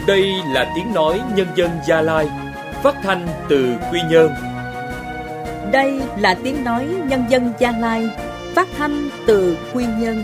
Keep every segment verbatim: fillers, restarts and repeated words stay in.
Đây là tiếng nói nhân dân Gia Lai, phát thanh từ Quy Nhơn. Đây là tiếng nói nhân dân Gia Lai, phát thanh từ Quy Nhơn.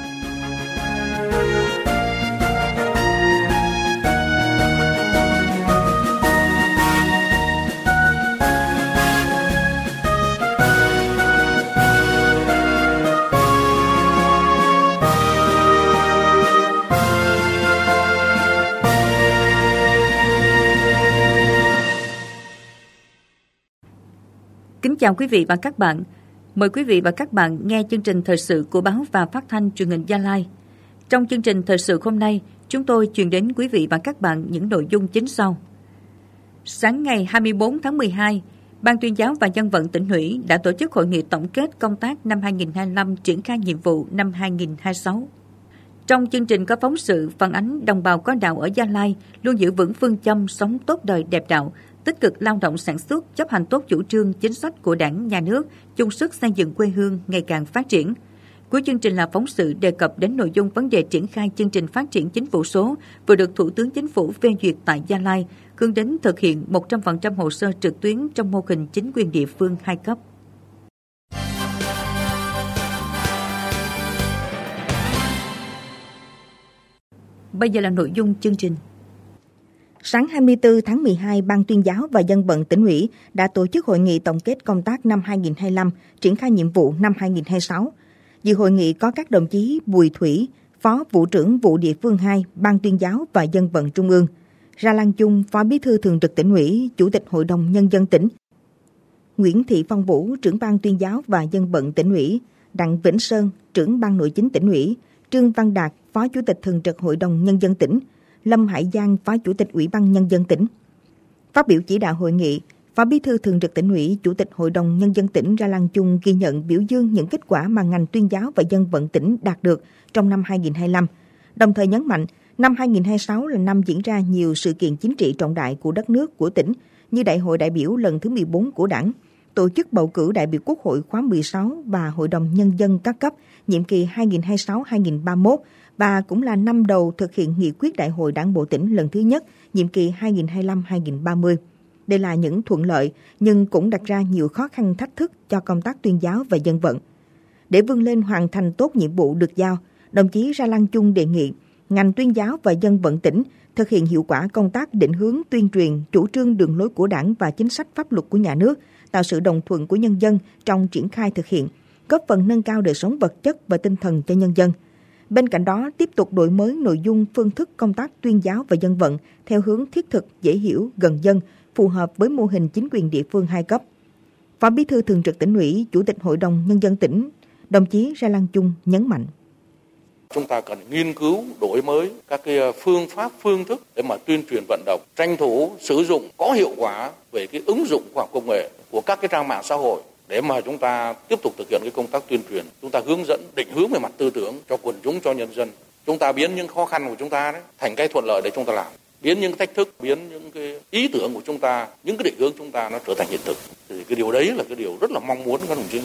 Kính chào quý vị và các bạn. Mời quý vị và các bạn nghe chương trình thời sự của báo và phát thanh truyền hình Gia Lai. Trong chương trình thời sự hôm nay, chúng tôi truyền đến quý vị và các bạn những nội dung chính sau. Sáng ngày hai mươi bốn tháng mười hai, Ban Tuyên giáo và Dân vận tỉnh ủy đã tổ chức hội nghị tổng kết công tác năm hai nghìn không trăm hai mươi lăm triển khai nhiệm vụ năm hai nghìn không trăm hai mươi sáu. Trong chương trình có phóng sự phản ánh đồng bào có đạo ở Gia Lai luôn giữ vững phương châm sống tốt đời đẹp đạo, tích cực lao động sản xuất, chấp hành tốt chủ trương, chính sách của Đảng, Nhà nước, chung sức xây dựng quê hương ngày càng phát triển. Cuối chương trình là phóng sự đề cập đến nội dung vấn đề triển khai chương trình phát triển chính phủ số vừa được Thủ tướng Chính phủ phê duyệt tại Gia Lai, hướng đến thực hiện một trăm phần trăm hồ sơ trực tuyến trong mô hình chính quyền địa phương hai cấp. Bây giờ là nội dung chương trình. Sáng hai mươi tư tháng mười hai, Ban Tuyên giáo và Dân vận tỉnh ủy đã tổ chức hội nghị tổng kết công tác năm hai nghìn không trăm hai mươi lăm, triển khai nhiệm vụ năm hai nghìn không trăm hai mươi sáu. Dự hội nghị có các đồng chí Bùi Thủy, Phó Vụ trưởng Vụ Địa phương hai, Ban Tuyên giáo và Dân vận Trung ương, Ra Lan Chung, Phó Bí thư Thường trực tỉnh ủy, Chủ tịch Hội đồng Nhân dân tỉnh, Nguyễn Thị Phong Vũ, trưởng Ban Tuyên giáo và Dân vận tỉnh ủy, Đặng Vĩnh Sơn, trưởng Ban Nội chính tỉnh ủy, Trương Văn Đạt, Phó Chủ tịch Thường trực Hội đồng Nhân dân tỉnh, Lâm Hải Giang, Phó Chủ tịch Ủy ban Nhân dân tỉnh. Phát biểu chỉ đạo hội nghị, Phó Bí thư Thường trực tỉnh ủy, Chủ tịch Hội đồng Nhân dân tỉnh Ra Lan Chung ghi nhận biểu dương những kết quả mà ngành Tuyên giáo và Dân vận tỉnh đạt được trong năm hai nghìn không trăm hai mươi lăm, đồng thời nhấn mạnh năm hai nghìn không trăm hai mươi sáu là năm diễn ra nhiều sự kiện chính trị trọng đại của đất nước, của tỉnh như Đại hội đại biểu lần thứ mười bốn của Đảng, tổ chức bầu cử đại biểu Quốc hội khóa mười sáu và Hội đồng Nhân dân các cấp nhiệm kỳ hai nghìn không trăm hai mươi sáu đến hai nghìn không trăm ba mươi mốt, và cũng là năm đầu thực hiện nghị quyết Đại hội Đảng bộ tỉnh lần thứ nhất, nhiệm kỳ hai nghìn không trăm hai mươi lăm đến hai nghìn không trăm ba mươi. Đây là những thuận lợi, nhưng cũng đặt ra nhiều khó khăn thách thức cho công tác tuyên giáo và dân vận. Để vươn lên hoàn thành tốt nhiệm vụ được giao, đồng chí Ra Lan Chung đề nghị ngành tuyên giáo và dân vận tỉnh thực hiện hiệu quả công tác định hướng tuyên truyền, chủ trương đường lối của Đảng và chính sách pháp luật của nhà nước, tạo sự đồng thuận của nhân dân trong triển khai thực hiện, góp phần nâng cao đời sống vật chất và tinh thần cho nhân dân. Bên cạnh đó, tiếp tục đổi mới nội dung, phương thức công tác tuyên giáo và dân vận theo hướng thiết thực, dễ hiểu, gần dân, phù hợp với mô hình chính quyền địa phương hai cấp. Phó Bí thư Thường trực tỉnh ủy, Chủ tịch Hội đồng Nhân dân tỉnh, đồng chí Ra Lan Chung nhấn mạnh. Chúng ta cần nghiên cứu, đổi mới các cái phương pháp, phương thức để mà tuyên truyền vận động, tranh thủ sử dụng có hiệu quả về cái ứng dụng khoa học công nghệ của các cái trang mạng xã hội, để mà chúng ta tiếp tục thực hiện cái công tác tuyên truyền, chúng ta hướng dẫn, định hướng về mặt tư tưởng cho quần chúng, cho nhân dân. Chúng ta biến những khó khăn của chúng ta đấy thành cái thuận lợi để chúng ta làm, biến những thách thức, biến những cái ý tưởng của chúng ta, những cái định hướng chúng ta nó trở thành hiện thực. Thì cái điều đấy là cái điều rất là mong muốn các đồng chí.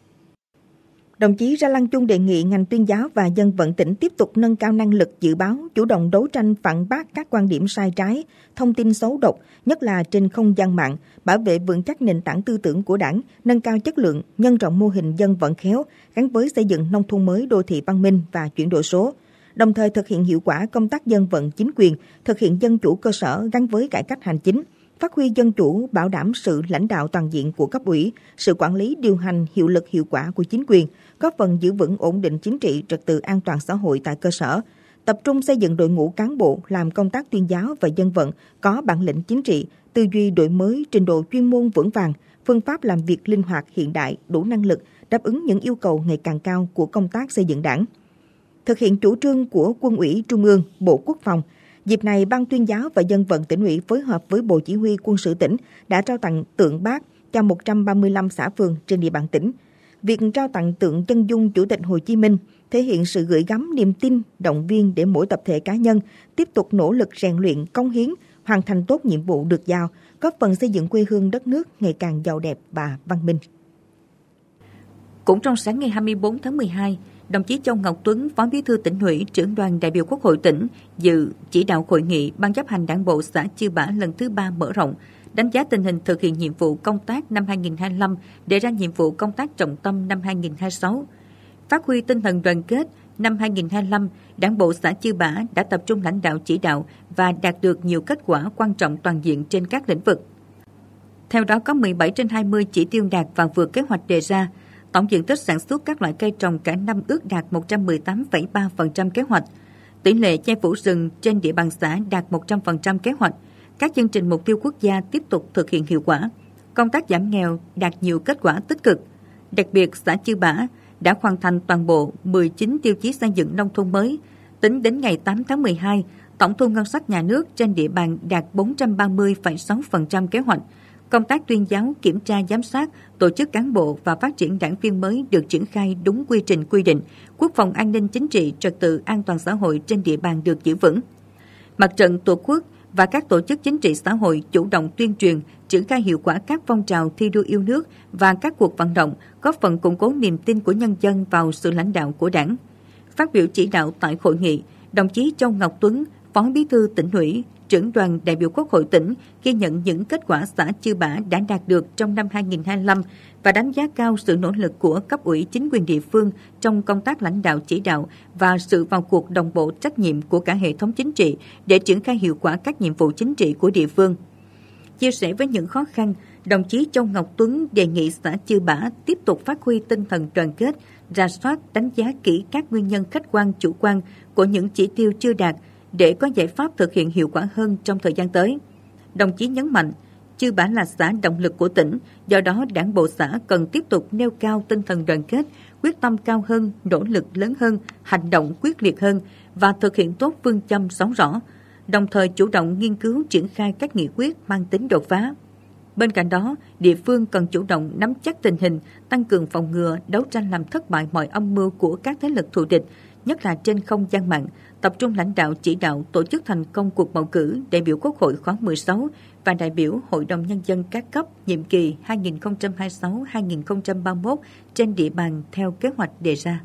Đồng chí Ra Lan Chung đề nghị ngành tuyên giáo và dân vận tỉnh tiếp tục nâng cao năng lực dự báo, chủ động đấu tranh phản bác các quan điểm sai trái, thông tin xấu độc, nhất là trên không gian mạng, bảo vệ vững chắc nền tảng tư tưởng của Đảng, nâng cao chất lượng, nhân rộng mô hình dân vận khéo, gắn với xây dựng nông thôn mới, đô thị văn minh và chuyển đổi số. Đồng thời thực hiện hiệu quả công tác dân vận chính quyền, thực hiện dân chủ cơ sở gắn với cải cách hành chính, phát huy dân chủ, bảo đảm sự lãnh đạo toàn diện của cấp ủy, sự quản lý điều hành hiệu lực hiệu quả của chính quyền, góp phần giữ vững ổn định chính trị, trật tự an toàn xã hội tại cơ sở, tập trung xây dựng đội ngũ cán bộ làm công tác tuyên giáo và dân vận có bản lĩnh chính trị, tư duy đổi mới, trình độ chuyên môn vững vàng, phương pháp làm việc linh hoạt hiện đại, đủ năng lực, đáp ứng những yêu cầu ngày càng cao của công tác xây dựng Đảng. Thực hiện chủ trương của Quân ủy Trung ương, Bộ Quốc phòng. Dịp này, Ban Tuyên giáo và Dân vận tỉnh ủy phối hợp với Bộ Chỉ huy Quân sự tỉnh đã trao tặng tượng Bác cho một trăm ba mươi lăm xã phường trên địa bàn tỉnh. Việc trao tặng tượng chân dung Chủ tịch Hồ Chí Minh thể hiện sự gửi gắm niềm tin, động viên để mỗi tập thể cá nhân tiếp tục nỗ lực rèn luyện, cống hiến, hoàn thành tốt nhiệm vụ được giao, góp phần xây dựng quê hương đất nước ngày càng giàu đẹp và văn minh. Cũng trong sáng ngày hai mươi bốn tháng mười hai, đồng chí Châu Ngọc Tuấn, Phó Bí thư Tỉnh ủy, trưởng đoàn đại biểu Quốc hội tỉnh dự chỉ đạo hội nghị Ban chấp hành Đảng bộ xã Chư Bả lần thứ ba mở rộng, đánh giá tình hình thực hiện nhiệm vụ công tác năm hai nghìn không trăm hai mươi lăm, đề ra nhiệm vụ công tác trọng tâm năm hai nghìn không trăm hai mươi sáu. Phát huy tinh thần đoàn kết, năm hai nghìn không trăm hai mươi lăm, Đảng bộ xã Chư Bả đã tập trung lãnh đạo chỉ đạo và đạt được nhiều kết quả quan trọng toàn diện trên các lĩnh vực. Theo đó có mười bảy trên hai mươi chỉ tiêu đạt và vượt kế hoạch đề ra. Tổng diện tích sản xuất các loại cây trồng cả năm ước đạt một trăm mười tám phẩy ba phần trăm kế hoạch. Tỷ lệ che phủ rừng trên địa bàn xã đạt một trăm phần trăm kế hoạch. Các chương trình mục tiêu quốc gia tiếp tục thực hiện hiệu quả. Công tác giảm nghèo đạt nhiều kết quả tích cực. Đặc biệt, xã Chư Bả đã hoàn thành toàn bộ mười chín tiêu chí xây dựng nông thôn mới. Tính đến ngày tám tháng mười hai, tổng thu ngân sách nhà nước trên địa bàn đạt bốn trăm ba mươi phẩy sáu phần trăm kế hoạch. Công tác tuyên giáo, kiểm tra, giám sát, tổ chức cán bộ và phát triển đảng viên mới được triển khai đúng quy trình quy định. Quốc phòng an ninh chính trị, trật tự an toàn xã hội trên địa bàn được giữ vững. Mặt trận Tổ quốc và các tổ chức chính trị xã hội chủ động tuyên truyền, triển khai hiệu quả các phong trào thi đua yêu nước và các cuộc vận động, góp phần củng cố niềm tin của nhân dân vào sự lãnh đạo của Đảng. Phát biểu chỉ đạo tại hội nghị, đồng chí Châu Ngọc Tuấn, Phó Bí thư Tỉnh ủy, trưởng đoàn đại biểu Quốc hội tỉnh ghi nhận những kết quả xã Chư Bả đã đạt được trong năm hai nghìn không trăm hai mươi lăm và đánh giá cao sự nỗ lực của cấp ủy chính quyền địa phương trong công tác lãnh đạo chỉ đạo và sự vào cuộc đồng bộ trách nhiệm của cả hệ thống chính trị để triển khai hiệu quả các nhiệm vụ chính trị của địa phương. Chia sẻ với những khó khăn, đồng chí Châu Ngọc Tuấn đề nghị xã Chư Bả tiếp tục phát huy tinh thần đoàn kết, rà soát, đánh giá kỹ các nguyên nhân khách quan chủ quan của những chỉ tiêu chưa đạt để có giải pháp thực hiện hiệu quả hơn trong thời gian tới. Đồng chí nhấn mạnh, Chư Bả là xã động lực của tỉnh, do đó Đảng bộ xã cần tiếp tục nêu cao tinh thần đoàn kết, quyết tâm cao hơn, nỗ lực lớn hơn, hành động quyết liệt hơn và thực hiện tốt phương châm sáu rõ, đồng thời chủ động nghiên cứu triển khai các nghị quyết mang tính đột phá. Bên cạnh đó, địa phương cần chủ động nắm chắc tình hình, tăng cường phòng ngừa, đấu tranh làm thất bại mọi âm mưu của các thế lực thù địch, nhất là trên không gian mạng, tập trung lãnh đạo chỉ đạo tổ chức thành công cuộc bầu cử đại biểu Quốc hội khóa mười sáu và đại biểu Hội đồng Nhân dân các cấp nhiệm kỳ hai nghìn không trăm hai mươi sáu đến hai nghìn không trăm ba mươi mốt trên địa bàn theo kế hoạch đề ra.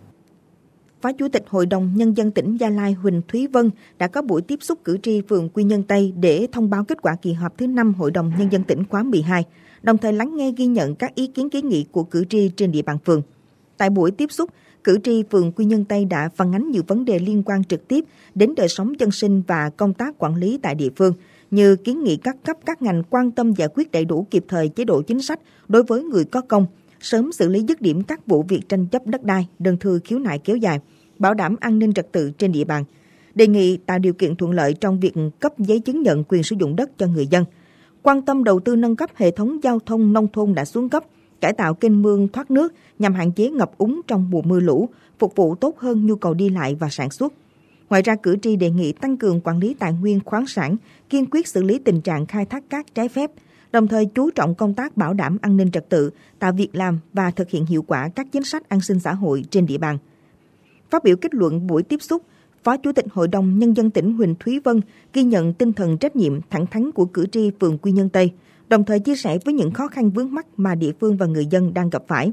Phó Chủ tịch Hội đồng Nhân dân tỉnh Gia Lai Huỳnh Thúy Vân đã có buổi tiếp xúc cử tri phường Quy Nhơn Tây để thông báo kết quả kỳ họp thứ năm Hội đồng Nhân dân tỉnh khóa mười hai, đồng thời lắng nghe ghi nhận các ý kiến kiến nghị của cử tri trên địa bàn phường. Tại buổi tiếp xúc, cử tri phường Quy Nhơn Tây đã phản ánh nhiều vấn đề liên quan trực tiếp đến đời sống dân sinh và công tác quản lý tại địa phương, như kiến nghị các cấp các ngành quan tâm giải quyết đầy đủ kịp thời chế độ chính sách đối với người có công, sớm xử lý dứt điểm các vụ việc tranh chấp đất đai, đơn thư khiếu nại kéo dài, bảo đảm an ninh trật tự trên địa bàn. Đề nghị tạo điều kiện thuận lợi trong việc cấp giấy chứng nhận quyền sử dụng đất cho người dân. Quan tâm đầu tư nâng cấp hệ thống giao thông nông thôn đã xuống cấp, cải tạo kênh mương thoát nước nhằm hạn chế ngập úng trong mùa mưa lũ, phục vụ tốt hơn nhu cầu đi lại và sản xuất. Ngoài ra, cử tri đề nghị tăng cường quản lý tài nguyên khoáng sản, kiên quyết xử lý tình trạng khai thác cát trái phép, đồng thời chú trọng công tác bảo đảm an ninh trật tự, tạo việc làm và thực hiện hiệu quả các chính sách an sinh xã hội trên địa bàn. Phát biểu kết luận buổi tiếp xúc, Phó Chủ tịch Hội đồng Nhân dân tỉnh Huỳnh Thúy Vân ghi nhận tinh thần trách nhiệm, thẳng thắn của cử tri phường Quy Nhơn Tây, đồng thời chia sẻ với những khó khăn vướng mắc mà địa phương và người dân đang gặp phải.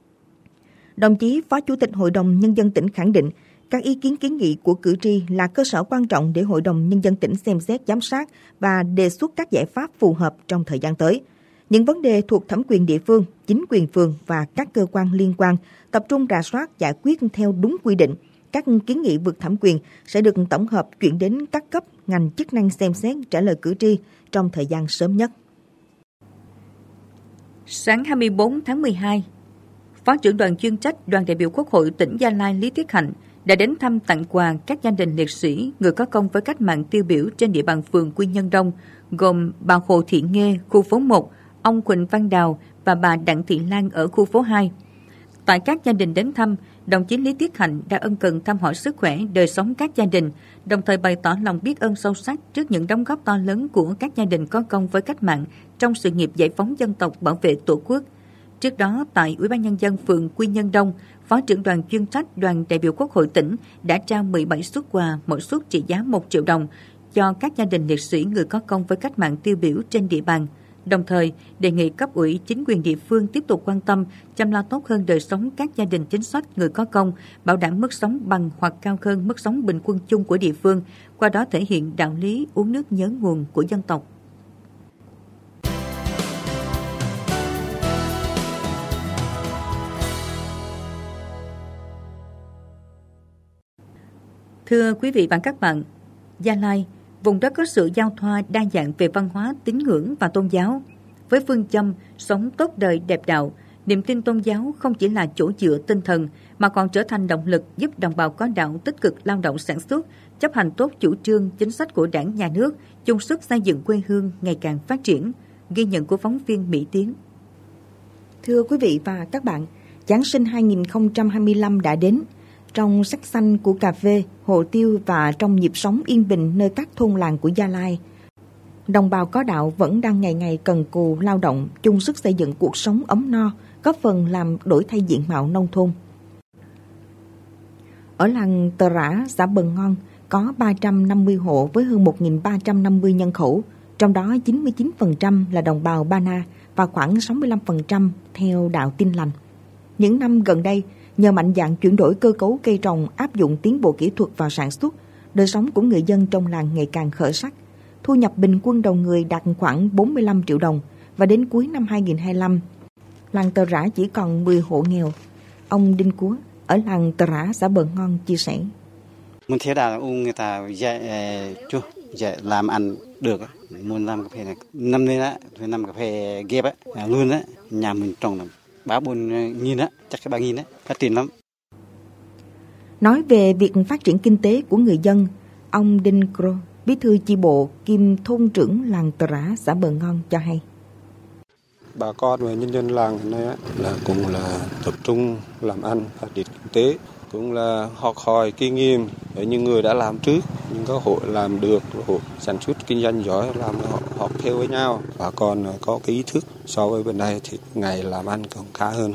Đồng chí Phó Chủ tịch Hội đồng Nhân dân tỉnh khẳng định, các ý kiến kiến nghị của cử tri là cơ sở quan trọng để Hội đồng Nhân dân tỉnh xem xét giám sát và đề xuất các giải pháp phù hợp trong thời gian tới. Những vấn đề thuộc thẩm quyền địa phương, chính quyền phường và các cơ quan liên quan tập trung rà soát giải quyết theo đúng quy định. Các kiến nghị vượt thẩm quyền sẽ được tổng hợp chuyển đến các cấp, ngành chức năng xem xét trả lời cử tri trong thời gian sớm nhất. Sáng hai mươi bốn tháng mười hai, Phó trưởng đoàn chuyên trách Đoàn đại biểu Quốc hội tỉnh Gia Lai Lý Thiết Hạnh đã đến thăm tặng quà các gia đình liệt sĩ, người có công với cách mạng tiêu biểu trên địa bàn phường Quy Nhơn Đông, gồm bà Hồ Thị Nghê, khu phố một, ông Quỳnh Văn Đào và bà Đặng Thị Lan ở khu phố hai. Tại các gia đình đến thăm, đồng chí Lý Thiết Hạnh đã ân cần thăm hỏi sức khỏe, đời sống các gia đình, đồng thời bày tỏ lòng biết ơn sâu sắc trước những đóng góp to lớn của các gia đình có công với cách mạng trong sự nghiệp giải phóng dân tộc, bảo vệ Tổ quốc. Trước đó, tại Ủy ban Nhân dân phường Quy Nhơn Đông, Phó trưởng đoàn chuyên trách Đoàn đại biểu Quốc hội tỉnh đã trao mười bảy suất quà, mỗi suất trị giá một triệu đồng cho các gia đình liệt sĩ, người có công với cách mạng tiêu biểu trên địa bàn. đồng thời đề nghị cấp ủy chính quyền địa phương tiếp tục quan tâm chăm lo tốt hơn đời sống các gia đình chính sách người có công, bảo đảm mức sống bằng hoặc cao hơn mức sống bình quân chung của địa phương, qua đó thể hiện đạo lý uống nước nhớ nguồn của dân tộc. Thưa quý vị và các bạn, Gia Lai, vùng đất có sự giao thoa đa dạng về văn hóa, tín ngưỡng và tôn giáo. Với phương châm sống tốt đời đẹp đạo, niềm tin tôn giáo không chỉ là chỗ dựa tinh thần mà còn trở thành động lực giúp đồng bào có đạo tích cực lao động sản xuất, chấp hành tốt chủ trương, chính sách của Đảng, Nhà nước, chung sức xây dựng quê hương ngày càng phát triển. Ghi nhận của phóng viên Mỹ Tiến. Thưa quý vị và các bạn, Giáng sinh hai không hai lăm đã đến. Trong sắc xanh của cà phê, hồ tiêu và trong nhịp sống yên bình nơi các thôn làng của Gia Lai, đồng bào có đạo vẫn đang ngày ngày cần cù lao động, chung sức xây dựng cuộc sống ấm no, góp phần làm đổi thay diện mạo nông thôn. Ở làng Tờ Rã, xã Bần Ngon, có ba trăm năm mươi hộ với hơn một nghìn ba trăm năm mươi nhân khẩu, trong đó chín mươi chín phần trăm là đồng bào Ba Na và khoảng sáu mươi lăm phần trăm theo đạo Tin Lành. Những năm gần đây, nhờ mạnh dạn chuyển đổi cơ cấu cây trồng, áp dụng tiến bộ kỹ thuật vào sản xuất, đời sống của người dân trong làng ngày càng khởi sắc. Thu nhập bình quân đầu người đạt khoảng bốn mươi lăm triệu đồng và đến cuối năm hai không hai lăm, làng Tờ Rã chỉ còn mười hộ nghèo. Ông Đinh Cúa ở làng Tờ Rã, xã Bờ Ngon chia sẻ. Muốn thế nào người ta dạy chú dạy làm ăn được, muốn làm cà phê này năm nay á, làm cà phê ghép á, luôn á, nhà mình trồng là ba bốn nghìn á, chắc cái ba nghìn á, phát triển lắm. Nói về việc phát triển kinh tế của người dân, ông Đinh Cro, bí thư chi bộ kiêm thôn trưởng làng Tờ Rã, xã Bờ Ngon cho hay. Bà con và nhân dân làng này là cũng là tập trung làm ăn, phát triển kinh tế, cũng là học hỏi kinh nghiệm ở những người đã làm trước, những các hộ làm được, hộ sản xuất kinh doanh giỏi làm họ học theo với nhau. Bà con có cái ý thức so với bên đây thì ngày làm ăn còn khá hơn.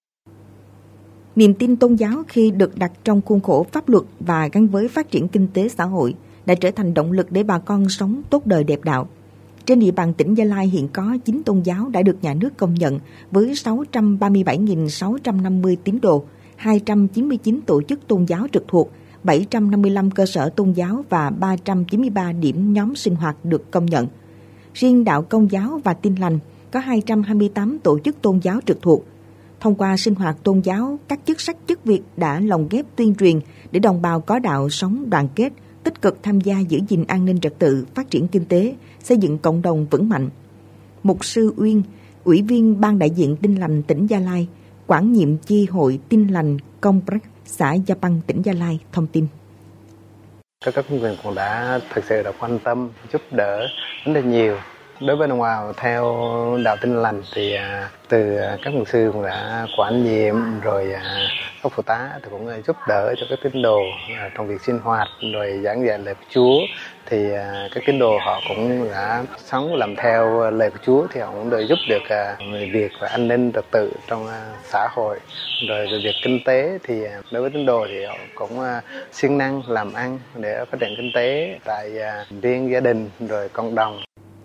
Niềm tin tôn giáo khi được đặt trong khuôn khổ pháp luật và gắn với phát triển kinh tế xã hội đã trở thành động lực để bà con sống tốt đời đẹp đạo. Trên địa bàn tỉnh Gia Lai hiện có chín tôn giáo đã được nhà nước công nhận với sáu trăm ba mươi bảy nghìn sáu trăm năm mươi tín đồ, hai trăm chín mươi chín tổ chức tôn giáo trực thuộc, bảy trăm năm mươi lăm cơ sở tôn giáo và ba trăm chín mươi ba điểm nhóm sinh hoạt được công nhận. Riêng đạo Công giáo và Tin Lành có hai trăm hai mươi tám tổ chức tôn giáo trực thuộc. Thông qua sinh hoạt tôn giáo, các chức sắc chức việc đã lồng ghép tuyên truyền để đồng bào có đạo sống đoàn kết, tích cực tham gia giữ gìn an ninh trật tự, phát triển kinh tế, xây dựng cộng đồng vững mạnh. Mục sư Uyên, Ủy viên Ban đại diện Tin Lành tỉnh Gia Lai, quản nhiệm chi hội Tin Lành Công Prek, xã Gia Băng, tỉnh Gia Lai thông tin. Các cấp chính quyền cũng đã thực sự đã quan tâm, giúp đỡ rất là nhiều. Đối với đồng bào theo đạo Tin Lành thì từ các mục sư cũng đã quản nhiệm, rồi các phụ tá thì cũng giúp đỡ cho các tín đồ trong việc sinh hoạt, rồi giảng dạy lời của Chúa. Thì các tín đồ họ cũng đã sống làm theo lời của Chúa, thì họ cũng được giúp được về việc và an ninh trật tự trong xã hội. Rồi về việc kinh tế thì đối với tín đồ thì họ cũng siêng năng làm ăn để phát triển kinh tế tại riêng gia đình rồi cộng đồng.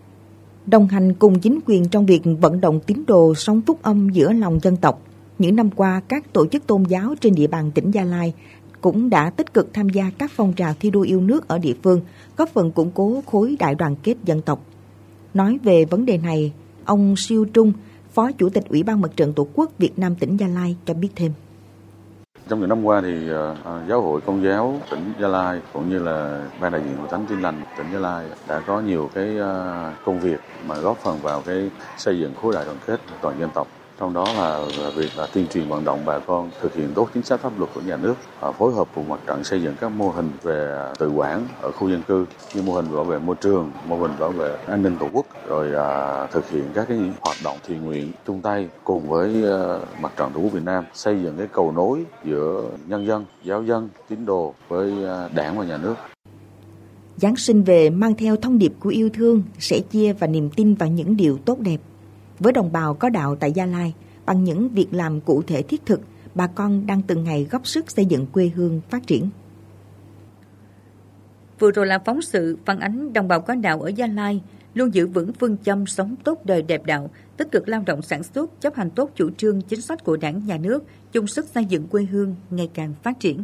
Đồng hành cùng chính quyền trong việc vận động tín đồ sống phúc âm giữa lòng dân tộc, những năm qua các tổ chức tôn giáo trên địa bàn tỉnh Gia Lai cũng đã tích cực tham gia các phong trào thi đua yêu nước ở địa phương, góp phần củng cố khối đại đoàn kết dân tộc. Nói về vấn đề này, ông Siêu Trung, Phó Chủ tịch Ủy ban Mặt trận Tổ quốc Việt Nam tỉnh Gia Lai cho biết thêm. Trong những năm qua thì uh, Giáo hội Công giáo tỉnh Gia Lai cũng như là Ban đại diện Hội Thánh Tin Lành tỉnh Gia Lai đã có nhiều cái uh, công việc mà góp phần vào cái xây dựng khối đại đoàn kết toàn dân tộc. Trong đó là, là việc là tuyên truyền vận động bà con thực hiện tốt chính sách pháp luật của nhà nước, uh, phối hợp cùng mặt trận xây dựng các mô hình về tự quản ở khu dân cư như mô hình bảo vệ môi trường, mô hình bảo vệ an ninh tổ quốc, rồi uh, thực hiện các cái hoạt động thiện nguyện chung tay cùng với uh, mặt trận Tổ quốc Việt Nam xây dựng cái cầu nối giữa nhân dân, giáo dân, tín đồ với uh, đảng và nhà nước. Giáng sinh về mang theo thông điệp của yêu thương, sẻ chia và niềm tin vào những điều tốt đẹp. Với đồng bào có đạo tại Gia Lai, bằng những việc làm cụ thể thiết thực, bà con đang từng ngày góp sức xây dựng quê hương phát triển. Vừa rồi là phóng sự phản ánh đồng bào có đạo ở Gia Lai luôn giữ vững phương châm sống tốt đời đẹp đạo, tích cực lao động sản xuất, chấp hành tốt chủ trương chính sách của Đảng, Nhà nước, chung sức xây dựng quê hương ngày càng phát triển.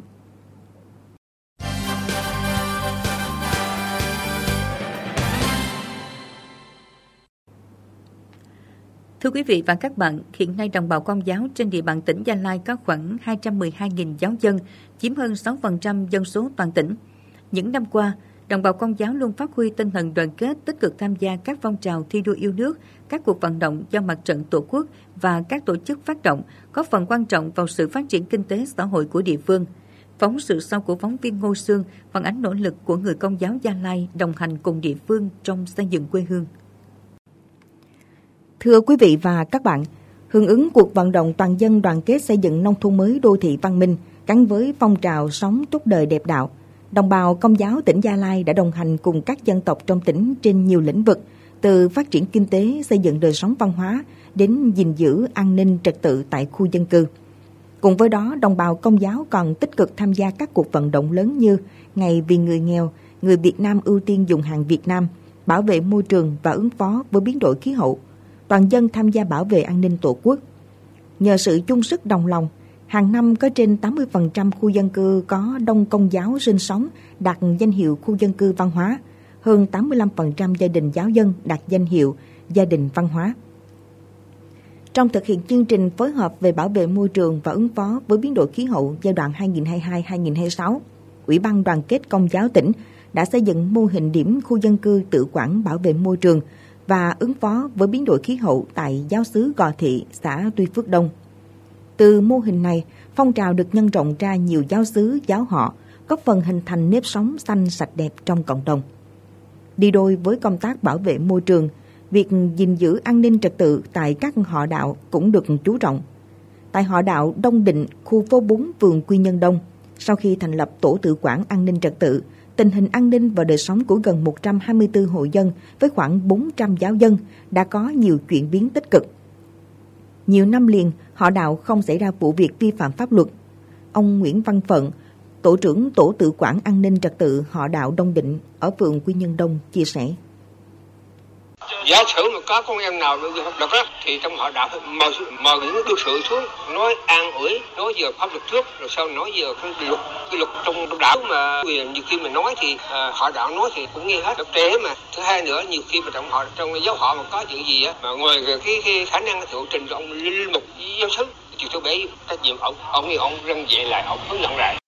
Thưa quý vị và các bạn, hiện nay đồng bào Công giáo trên địa bàn tỉnh Gia Lai có khoảng hai trăm mười hai nghìn giáo dân, chiếm hơn sáu phần trăm dân số toàn tỉnh. Những năm qua, đồng bào Công giáo luôn phát huy tinh thần đoàn kết, tích cực tham gia các phong trào thi đua yêu nước, các cuộc vận động do Mặt trận Tổ quốc và các tổ chức phát động, góp phần quan trọng vào sự phát triển kinh tế xã hội của địa phương. Phóng sự sau của phóng viên Ngô Sương phản ánh nỗ lực của người Công giáo Gia Lai đồng hành cùng địa phương trong xây dựng quê hương. Thưa quý vị và các bạn, hưởng ứng cuộc vận động toàn dân đoàn kết xây dựng nông thôn mới đô thị văn minh gắn với phong trào sống tốt đời đẹp đạo, đồng bào Công giáo tỉnh Gia Lai đã đồng hành cùng các dân tộc trong tỉnh trên nhiều lĩnh vực, từ phát triển kinh tế, xây dựng đời sống văn hóa đến gìn giữ an ninh trật tự tại khu dân cư. Cùng với đó, đồng bào Công giáo còn tích cực tham gia các cuộc vận động lớn như Ngày vì người nghèo, người Việt Nam ưu tiên dùng hàng Việt Nam, bảo vệ môi trường và ứng phó với biến đổi khí hậu, toàn dân tham gia bảo vệ an ninh Tổ quốc. Nhờ sự chung sức đồng lòng, hàng năm có trên tám mươi phần trăm khu dân cư có đông Công giáo sinh sống đạt danh hiệu khu dân cư văn hóa, hơn tám mươi lăm phần trăm gia đình giáo dân đạt danh hiệu gia đình văn hóa. Trong thực hiện chương trình phối hợp về bảo vệ môi trường và ứng phó với biến đổi khí hậu giai đoạn hai nghìn không trăm hai mươi hai đến hai nghìn không trăm hai mươi sáu, Ủy ban Đoàn kết Công giáo tỉnh đã xây dựng mô hình điểm khu dân cư tự quản bảo vệ môi trường và ứng phó với biến đổi khí hậu tại giáo xứ Gò Thị, xã Tuy Phước Đông. Từ mô hình này, phong trào được nhân rộng ra nhiều giáo xứ, giáo họ, góp phần hình thành nếp sống xanh sạch đẹp trong cộng đồng. Đi đôi với công tác bảo vệ môi trường, việc gìn giữ an ninh trật tự tại các họ đạo cũng được chú trọng. Tại họ đạo Đông Định, khu phố bốn, phường Quy Nhơn Đông, sau khi thành lập tổ tự quản an ninh trật tự, tình hình an ninh và đời sống của gần một trăm hai mươi tư hộ dân với khoảng bốn trăm giáo dân đã có nhiều chuyển biến tích cực. Nhiều năm liền, họ đạo không xảy ra vụ việc vi phạm pháp luật. Ông Nguyễn Văn Phận, tổ trưởng tổ tự quản an ninh trật tự họ đạo Đông Định ở phường Quy Nhơn Đông chia sẻ. Giả sử mà có con em nào được pháp luật đó, thì trong họ đạo mời mời những đương sự xuống nói an ủi, nói về pháp luật trước, rồi sau nói về cái luật cái luật trong đạo mà quyền nhiều khi mình nói thì à, họ đạo nói thì cũng nghe hết, thực tế mà. Thứ hai nữa, nhiều khi mà trong họ trong giáo họ mà có chuyện gì á mà ngoài cái, cái khả năng thượng trình của ông linh mục giáo sứ thì tôi bé trách nhiệm ông ông thì ông răn dạy lại, ông hướng dẫn lại.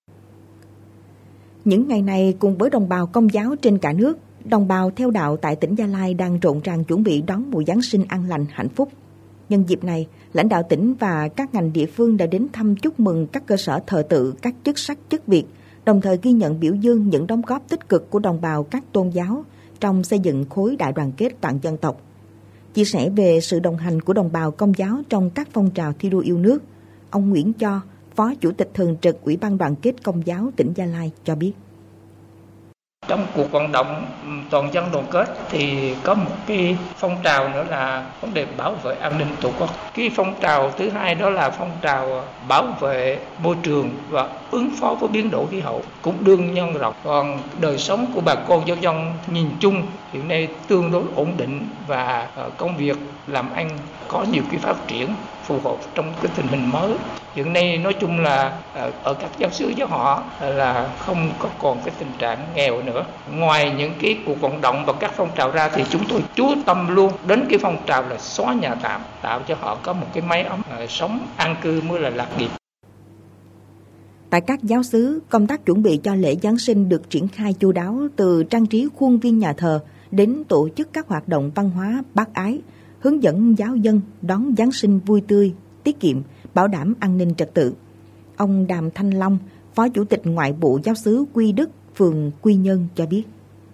Những ngày này, cùng với đồng bào Công giáo trên cả nước, đồng bào theo đạo tại tỉnh Gia Lai đang rộn ràng chuẩn bị đón mùa Giáng sinh an lành hạnh phúc. Nhân dịp này, lãnh đạo tỉnh và các ngành địa phương đã đến thăm chúc mừng các cơ sở thờ tự, các chức sắc chức việc, đồng thời ghi nhận biểu dương những đóng góp tích cực của đồng bào các tôn giáo trong xây dựng khối đại đoàn kết toàn dân tộc. Chia sẻ về sự đồng hành của đồng bào Công giáo trong các phong trào thi đua yêu nước, ông Nguyễn Cho, Phó Chủ tịch Thường trực Ủy ban Đoàn kết Công giáo tỉnh Gia Lai cho biết. Trong cuộc vận động toàn dân đoàn kết thì có một cái phong trào nữa là vấn đề bảo vệ an ninh Tổ quốc. Cái phong trào thứ hai đó là phong trào bảo vệ môi trường và ứng phó với biến đổi khí hậu cũng đương nhân rộng. Còn đời sống của bà con giáo dân nhìn chung hiện nay tương đối ổn định và công việc làm ăn có nhiều cái phát triển phù hợp trong cái tình hình mới. Hiện nay nói chung là ở các giáo xứ giáo họ là không có còn cái tình trạng nghèo nữa. Ngoài những cái cuộc vận động và các phong trào ra thì chúng tôi chú tâm luôn đến cái phong trào là xóa nhà tạm, tạo cho họ có một cái mái ấm sống an cư mới là lạc nghiệp. Tại các giáo xứ, công tác chuẩn bị cho lễ Giáng sinh được triển khai chu đáo từ trang trí khuôn viên nhà thờ đến tổ chức các hoạt động văn hóa bác ái, hướng dẫn giáo dân đón Giáng sinh vui tươi, tiết kiệm, bảo đảm an ninh trật tự. Ông Đàm Thanh Long, Phó Chủ tịch Ngoại vụ Giáo xứ Quy Đức, phường Quy Nhơn cho biết.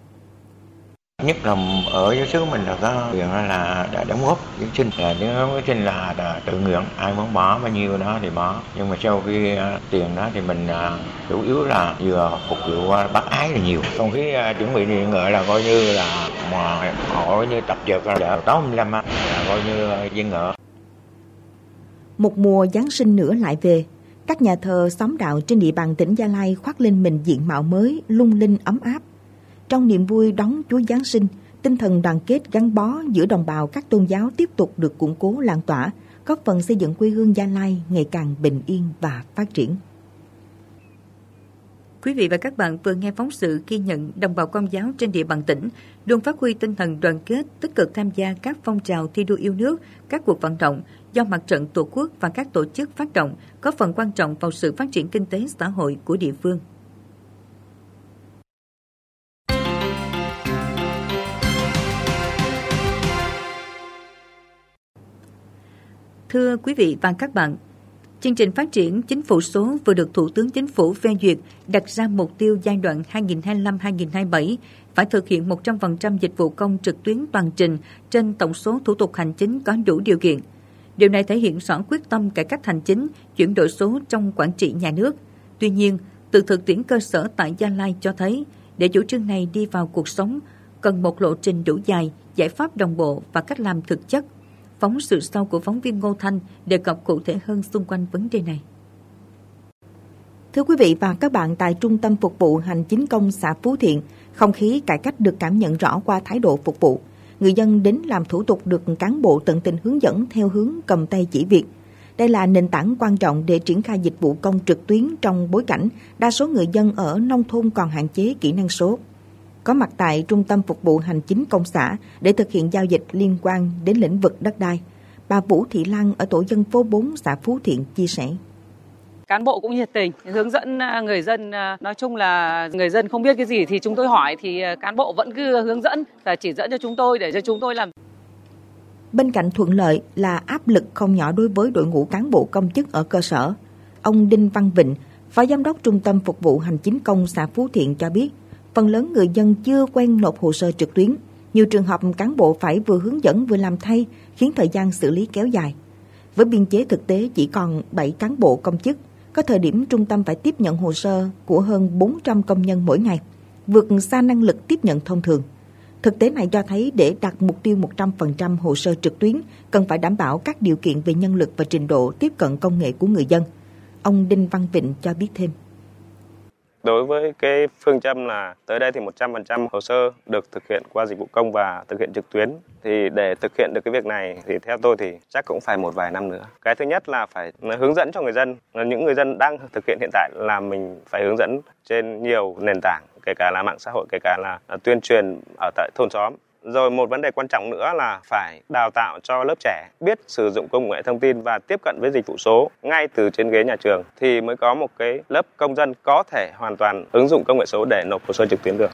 Nhất là ở giáo xứ mình là có quyền là đã đóng góp Giáng sinh, là đóng góp Giáng sinh là, là tự nguyện, ai muốn bỏ bao nhiêu đó thì bỏ. Nhưng mà sau khi uh, tiền đó thì mình uh, chủ yếu là vừa phục vụ uh, bác ái là nhiều. Còn cái uh, chuẩn bị điện ngợi là coi như là mà họ coi như tập dượt là tám mươi lăm là coi như uh, viên ngựa. Một mùa Giáng sinh nữa lại về, các nhà thờ xóm đạo trên địa bàn tỉnh Gia Lai khoác lên mình diện mạo mới, lung linh ấm áp. Trong niềm vui đón Chúa Giáng sinh, tinh thần đoàn kết gắn bó giữa đồng bào các tôn giáo tiếp tục được củng cố lan tỏa, góp phần xây dựng quê hương Gia Lai ngày càng bình yên và phát triển. Quý vị và các bạn vừa nghe phóng sự ghi nhận đồng bào Công giáo trên địa bàn tỉnh luôn phát huy tinh thần đoàn kết, tích cực tham gia các phong trào thi đua yêu nước, các cuộc vận động do Mặt trận Tổ quốc và các tổ chức phát động, góp phần quan trọng vào sự phát triển kinh tế xã hội của địa phương. Thưa quý vị và các bạn, chương trình phát triển chính phủ số vừa được Thủ tướng Chính phủ phê duyệt, đặt ra mục tiêu giai đoạn hai nghìn không trăm hai mươi lăm đến hai nghìn không trăm hai mươi bảy phải thực hiện một trăm phần trăm dịch vụ công trực tuyến toàn trình trên tổng số thủ tục hành chính có đủ điều kiện. Điều này thể hiện rõ quyết tâm cải cách hành chính, chuyển đổi số trong quản trị nhà nước. Tuy nhiên, từ thực tiễn cơ sở tại Gia Lai cho thấy, để chủ trương này đi vào cuộc sống, cần một lộ trình đủ dài, giải pháp đồng bộ và cách làm thực chất. Phóng sự sau của phóng viên Ngô Thanh đề cập cụ thể hơn xung quanh vấn đề này. Thưa quý vị và các bạn, tại Trung tâm Phục vụ Hành chính công xã Phú Thiện, không khí cải cách được cảm nhận rõ qua thái độ phục vụ. Người dân đến làm thủ tục được cán bộ tận tình hướng dẫn theo hướng cầm tay chỉ việc. Đây là nền tảng quan trọng để triển khai dịch vụ công trực tuyến trong bối cảnh đa số người dân ở nông thôn còn hạn chế kỹ năng số. Có mặt tại Trung tâm Phục vụ Hành chính công xã để thực hiện giao dịch liên quan đến lĩnh vực đất đai, bà Vũ Thị Lan ở tổ dân phố bốn xã Phú Thiện chia sẻ. Cán bộ cũng nhiệt tình, hướng dẫn người dân, nói chung là người dân không biết cái gì thì chúng tôi hỏi thì cán bộ vẫn cứ hướng dẫn và chỉ dẫn cho chúng tôi để cho chúng tôi làm. Bên cạnh thuận lợi là áp lực không nhỏ đối với đội ngũ cán bộ công chức ở cơ sở. Ông Đinh Văn Vịnh, Phó Giám đốc Trung tâm Phục vụ Hành chính công xã Phú Thiện cho biết, phần lớn người dân chưa quen nộp hồ sơ trực tuyến. Nhiều trường hợp cán bộ phải vừa hướng dẫn vừa làm thay, khiến thời gian xử lý kéo dài. Với biên chế thực tế chỉ còn bảy cán bộ công chức, có thời điểm trung tâm phải tiếp nhận hồ sơ của hơn bốn trăm công nhân mỗi ngày, vượt xa năng lực tiếp nhận thông thường. Thực tế này cho thấy để đạt mục tiêu một trăm phần trăm hồ sơ trực tuyến, cần phải đảm bảo các điều kiện về nhân lực và trình độ tiếp cận công nghệ của người dân. Ông Đinh Văn Vịnh cho biết thêm. Đối với cái phương châm là tới đây thì một trăm phần trăm hồ sơ được thực hiện qua dịch vụ công và thực hiện trực tuyến, thì để thực hiện được cái việc này thì theo tôi thì chắc cũng phải một vài năm nữa. Cái thứ nhất là phải hướng dẫn cho người dân, những người dân đang thực hiện hiện tại là mình phải hướng dẫn trên nhiều nền tảng, kể cả là mạng xã hội, kể cả là tuyên truyền ở tại thôn xóm. Rồi một vấn đề quan trọng nữa là phải đào tạo cho lớp trẻ biết sử dụng công nghệ thông tin và tiếp cận với dịch vụ số ngay từ trên ghế nhà trường, thì mới có một cái lớp công dân có thể hoàn toàn ứng dụng công nghệ số để nộp hồ sơ trực tuyến được.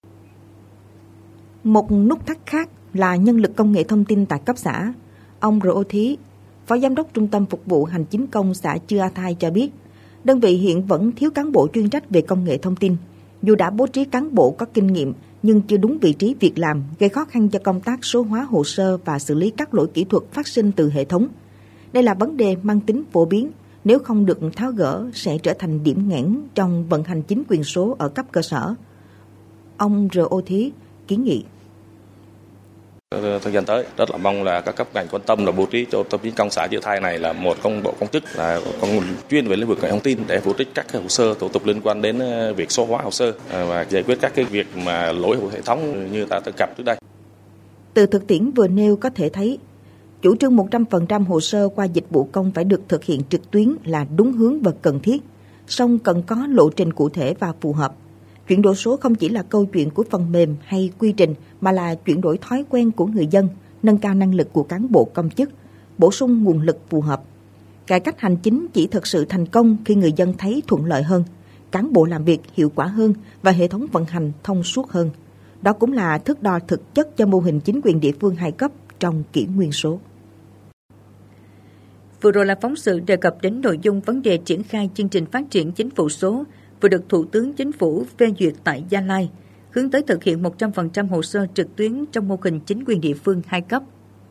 Một nút thắt khác là nhân lực công nghệ thông tin tại cấp xã. Ông R O Thí, Phó Giám đốc Trung tâm Phục vụ Hành chính công xã Chư A Thai cho biết, đơn vị hiện vẫn thiếu cán bộ chuyên trách về công nghệ thông tin. Dù đã bố trí cán bộ có kinh nghiệm, nhưng chưa đúng vị trí việc làm, gây khó khăn cho công tác số hóa hồ sơ và xử lý các lỗi kỹ thuật phát sinh từ hệ thống. Đây là vấn đề mang tính phổ biến, nếu không được tháo gỡ sẽ trở thành điểm nghẽn trong vận hành chính quyền số ở cấp cơ sở. Ông R O Thí kiến nghị. Thời gian tới rất là mong là các cấp ngành quan tâm là bố trí cho tập chính công xã Chư Thai này là một công bộ công chức là có nguồn chuyên về lĩnh vực thông tin để bố trí các hồ sơ thủ tục liên quan đến việc số hóa hồ sơ và giải quyết các cái việc mà lỗi của hệ thống như ta từng gặp trước đây. Từ thực tiễn vừa nêu có thể thấy, chủ trương một trăm phần trăm hồ sơ qua dịch vụ công phải được thực hiện trực tuyến là đúng hướng và cần thiết, song cần có lộ trình cụ thể và phù hợp. Chuyển đổi số không chỉ là câu chuyện của phần mềm hay quy trình, mà là chuyển đổi thói quen của người dân, nâng cao năng lực của cán bộ công chức, bổ sung nguồn lực phù hợp. Cải cách hành chính chỉ thực sự thành công khi người dân thấy thuận lợi hơn, cán bộ làm việc hiệu quả hơn và hệ thống vận hành thông suốt hơn. Đó cũng là thước đo thực chất cho mô hình chính quyền địa phương hai cấp trong kỷ nguyên số. Vừa rồi là phóng sự đề cập đến nội dung vấn đề triển khai chương trình phát triển chính phủ số vừa được Thủ tướng Chính phủ phê duyệt tại Gia Lai, hướng tới thực hiện một trăm phần trăm hồ sơ trực tuyến trong mô hình chính quyền địa phương hai cấp.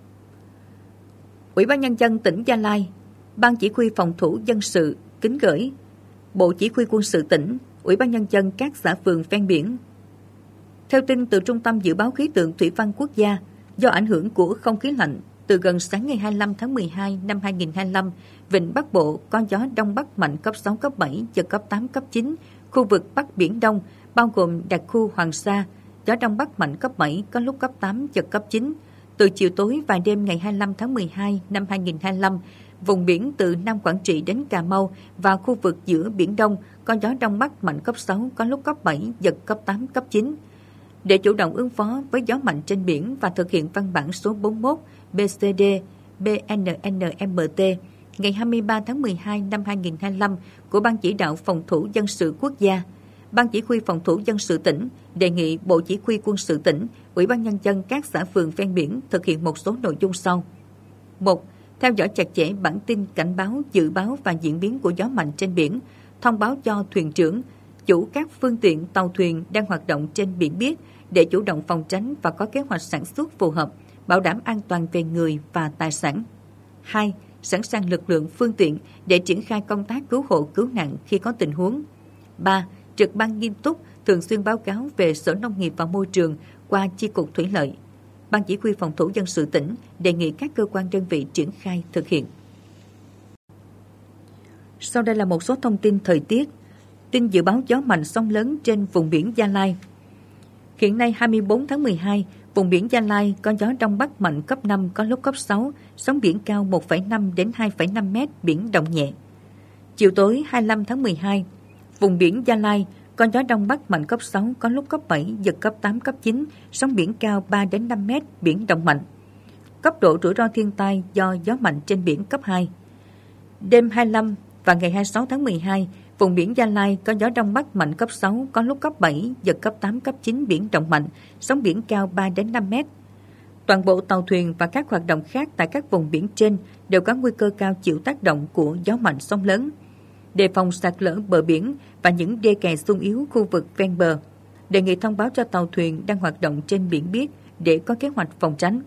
Ủy ban Nhân dân tỉnh Gia Lai, Ban Chỉ huy Phòng thủ dân sự kính gửi Bộ Chỉ huy Quân sự tỉnh, Ủy ban Nhân dân các xã phường ven biển. Theo tin từ Trung tâm Dự báo Khí tượng Thủy văn Quốc gia, do ảnh hưởng của không khí lạnh, từ gần sáng ngày hai mươi lăm tháng mười hai năm hai nghìn không trăm hai mươi lăm, vịnh Bắc Bộ có gió Đông Bắc mạnh cấp sáu, cấp bảy, giật cấp tám, cấp chín. Khu vực Bắc Biển Đông, bao gồm đặc khu Hoàng Sa, gió Đông Bắc mạnh cấp bảy, có lúc cấp tám, giật cấp chín. Từ chiều tối và đêm ngày hai mươi lăm tháng mười hai năm hai nghìn không trăm hai mươi lăm, vùng biển từ Nam Quảng Trị đến Cà Mau và khu vực giữa Biển Đông có gió Đông Bắc mạnh cấp sáu, có lúc cấp bảy, giật cấp tám, cấp chín. Để chủ động ứng phó với gió mạnh trên biển và thực hiện văn bản số bốn mươi mốt B C D B N N M T ngày hai mươi ba tháng mười hai năm hai nghìn không trăm hai mươi lăm của Ban Chỉ đạo Phòng thủ Dân sự Quốc gia, Ban Chỉ huy Phòng thủ Dân sự tỉnh đề nghị Bộ Chỉ huy Quân sự tỉnh, Ủy ban Nhân dân các xã phường ven biển thực hiện một số nội dung sau. một. Theo dõi chặt chẽ bản tin cảnh báo, dự báo và diễn biến của gió mạnh trên biển, thông báo cho thuyền trưởng, chủ các phương tiện tàu thuyền đang hoạt động trên biển biết để chủ động phòng tránh và có kế hoạch sản xuất phù hợp, bảo đảm an toàn về người và tài sản. hai. Sẵn sàng lực lượng phương tiện để triển khai công tác cứu hộ cứu nạn khi có tình huống. ba. Trực ban nghiêm túc, thường xuyên báo cáo về Sở Nông nghiệp và Môi trường qua Chi cục Thủy lợi. Ban Chỉ huy Phòng thủ Dân sự tỉnh đề nghị các cơ quan đơn vị triển khai thực hiện. Sau đây là một số thông tin thời tiết. Tin dự báo gió mạnh sóng lớn trên vùng biển Gia Lai. Hiện nay hai mươi bốn tháng mười hai, vùng biển Gia Lai có gió Đông Bắc mạnh cấp năm, có lúc cấp sáu, sóng biển cao một phẩy năm đến hai phẩy năm mét, biển động nhẹ. Chiều tối hai mươi lăm tháng mười hai, vùng biển Gia Lai có gió Đông Bắc mạnh cấp sáu, có lúc cấp bảy, giật cấp tám, cấp chín, sóng biển cao ba đến năm mét, biển động mạnh. Cấp độ rủi ro thiên tai do gió mạnh trên biển cấp hai. Đêm hai mươi lăm và ngày hai mươi sáu tháng mười hai, vùng biển Gia Lai có gió Đông Bắc mạnh cấp sáu, có lúc cấp bảy, giật cấp tám, cấp chín, biển động mạnh, sóng biển cao ba đến năm mét. Toàn bộ tàu thuyền và các hoạt động khác tại các vùng biển trên đều có nguy cơ cao chịu tác động của gió mạnh sóng lớn. Đề phòng sạt lở bờ biển và những đê kè xung yếu khu vực ven bờ. Đề nghị thông báo cho tàu thuyền đang hoạt động trên biển biết để có kế hoạch phòng tránh.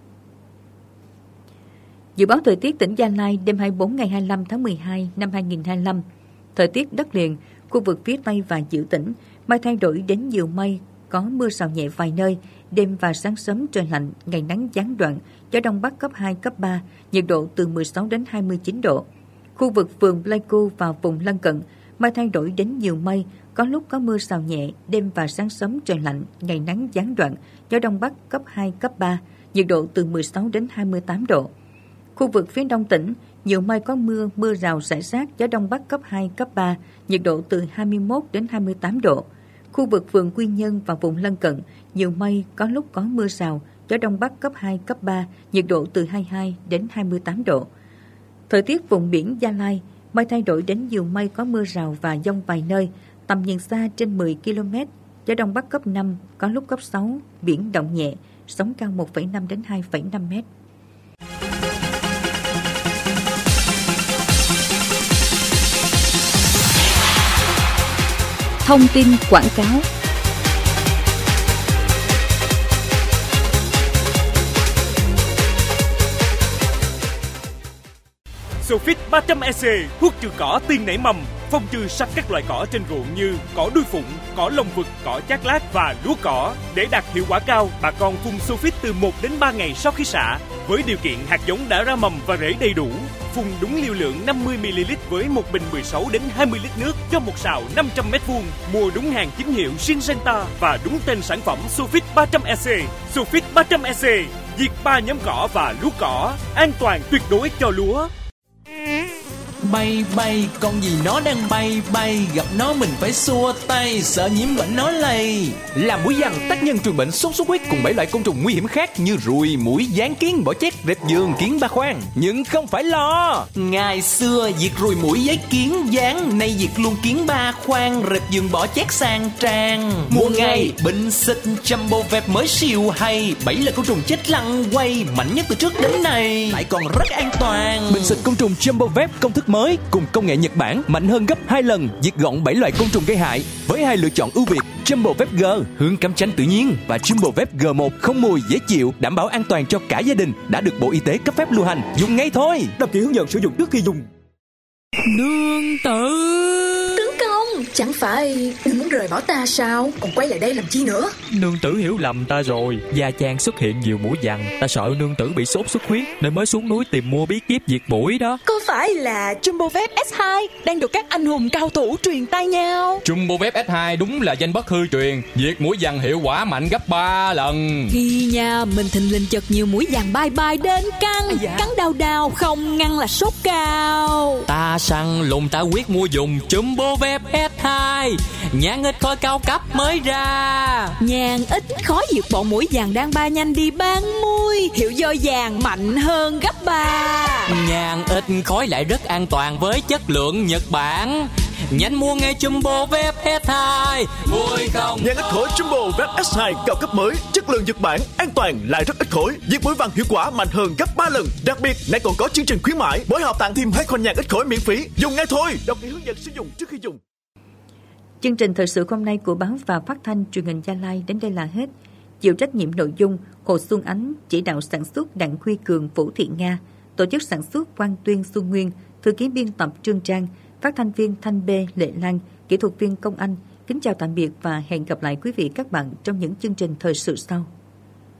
Dự báo thời tiết tỉnh Gia Lai đêm hai mươi bốn ngày hai mươi lăm tháng mười hai năm hai nghìn không trăm hai mươi lăm. Thời tiết đất liền, khu vực phía Tây và giữa tỉnh, mây thay đổi đến nhiều mây, có mưa rào nhẹ vài nơi, đêm và sáng sớm trời lạnh, ngày nắng gián đoạn, gió Đông Bắc cấp hai, cấp ba, nhiệt độ từ mười sáu đến hai mươi chín độ. Khu vực phường Pleiku và vùng lân cận, mây thay đổi đến nhiều mây, có lúc có mưa rào nhẹ, đêm và sáng sớm trời lạnh, ngày nắng gián đoạn, gió Đông Bắc cấp hai, cấp ba, nhiệt độ từ mười sáu đến hai mươi tám độ. Khu vực phía Đông tỉnh, nhiều mây có mưa, mưa rào rải rác, gió Đông Bắc cấp hai, cấp ba, nhiệt độ từ hai mươi mốt đến hai mươi tám độ. Khu vực phường Quy Nhơn và vùng lân cận, nhiều mây, có lúc có mưa rào, gió Đông Bắc cấp hai, cấp ba, nhiệt độ từ hai mươi hai đến hai mươi tám độ. Thời tiết vùng biển Gia Lai, mây thay đổi đến nhiều mây có mưa rào và dông vài nơi, tầm nhìn xa trên mười ki lô mét, gió Đông Bắc cấp năm, có lúc cấp sáu, biển động nhẹ, sóng cao một phẩy năm đến hai phẩy năm mét. Thông tin quảng cáo. Sofit ba trăm e xê, thuốc trừ cỏ tiên nảy mầm, phòng trừ sạch các loại cỏ trên ruộng như cỏ đuôi phụng, cỏ lông vực, cỏ chát lát và lúa cỏ. Để đạt hiệu quả cao, bà con phun Sofit từ một đến ba ngày sau khi xạ, với điều kiện hạt giống đã ra mầm và rễ đầy đủ. Phun đúng liều lượng năm mươi mi li lít với một bình mười sáu đến hai mươi lít nước cho một sào năm trăm mét vuông. Mua đúng hàng chính hiệu Syngenta và đúng tên sản phẩm Sofit ba trăm e xê. Sofit ba trăm e xê diệt ba nhóm cỏ và lúa cỏ, an toàn tuyệt đối cho lúa. Bay bay, con gì nó đang bay bay, gặp nó mình phải xua tay, sợ nhiễm bệnh nó lây. Là mũi giăng tác nhân truyền bệnh sốt xuất huyết cùng bảy loại côn trùng nguy hiểm khác như ruồi, muỗi, gián kiến, bọ chét, rệp giường, kiến ba khoang. Nhưng không phải lo. Ngày xưa diệt ruồi muỗi với kiến gián, nay diệt luôn kiến ba khoang, rệp giường, bọ chét sang trang. Mùa ngày bình xịt Jumbo Vet mới siêu hay, bảy loại côn trùng chết lăn quay, mạnh nhất từ trước đến nay, lại còn rất an toàn. Bình xịt côn trùng Jumbo Vet công thức mới cùng công nghệ Nhật Bản, mạnh hơn gấp hai lần, diệt gọn bảy loại côn trùng gây hại với hai lựa chọn ưu việt: Jumbo Vet G hương cắm chanh tự nhiên và Jumbo Vet G một không mùi, dễ chịu, đảm bảo an toàn cho cả gia đình, đã được Bộ Y tế cấp phép lưu hành. Dùng ngay thôi. Đọc kỹ hướng dẫn sử dụng trước khi dùng. Nương tử. Tướng công, Chẳng phải đừng muốn rời bỏ ta sao? Còn quay lại đây làm chi nữa? Nương tử hiểu lầm ta rồi. Da chàng xuất hiện nhiều mũi vằn, ta sợ nương tử bị sốt xuất huyết nên mới xuống núi tìm mua bí kíp diệt mũi đó. Có phải là Jumbovep ét hai đang được các anh hùng cao thủ truyền tai nhau? Jumbovep ét hai đúng là danh bất hư truyền, diệt mũi vằn hiệu quả mạnh gấp ba lần. Khi nhà mình thình lình chợt nhiều mũi vằn bay bay đến cắn, à dạ. Cắn đau đau không ngăn là sốt cao. Ta săn lùng ta quyết mua dùng Jumbovep ét hai, nhãn ít khói cao cấp mới ra. Nhàn ít khói diệt bọn mũi vằn đang bay nhanh đi bán mui, hiệu do vàng mạnh hơn gấp ba. Nhàn ít khói lại rất an toàn với chất lượng Nhật Bản. Nhanh mua ngay Jumbovep ét hai. Vui không? Nhãn ít khói Jumbovep ét hai cao cấp mới, chất lượng Nhật Bản, an toàn lại rất ít khói, diệt mũi vằn hiệu quả mạnh hơn gấp ba lần. Đặc biệt, nay còn có chương trình khuyến mãi, mỗi hộp tặng thêm hai con nhãn ít khói miễn phí. Dùng ngay thôi, đọc kỹ hướng dẫn sử dụng trước khi dùng. Chương trình thời sự hôm nay của báo và phát thanh truyền hình Gia Lai đến đây là hết. Chịu trách nhiệm nội dung Hồ Xuân Ánh, chỉ đạo sản xuất Đặng Huy Cường, Vũ Thị Nga, tổ chức sản xuất Quang Tuyên, Xuân Nguyên, thư ký biên tập Trương Trang, phát thanh viên Thanh Bê, Lệ Lan, kỹ thuật viên Công Anh. Kính chào tạm biệt và hẹn gặp lại quý vị các bạn trong những chương trình thời sự sau.